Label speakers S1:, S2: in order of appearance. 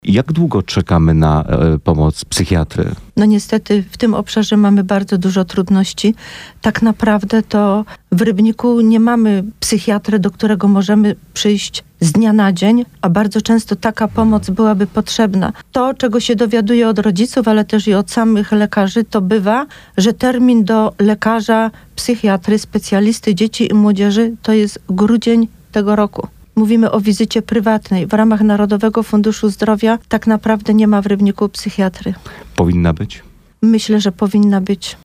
S1: Jak długo czekamy na pomoc psychiatry?
S2: No niestety w tym obszarze mamy bardzo dużo trudności. Tak naprawdę to w Rybniku nie mamy psychiatry, do którego możemy przyjść z dnia na dzień, a bardzo często taka pomoc byłaby potrzebna. To, czego się dowiaduję od rodziców, ale też i od samych lekarzy, to bywa, że termin do lekarza, psychiatry, specjalisty dzieci i młodzieży to jest grudzień tego roku. Mówimy o wizycie prywatnej. W ramach Narodowego Funduszu Zdrowia tak naprawdę nie ma w Rybniku psychiatry.
S1: Powinna być?
S2: Myślę, że powinna być.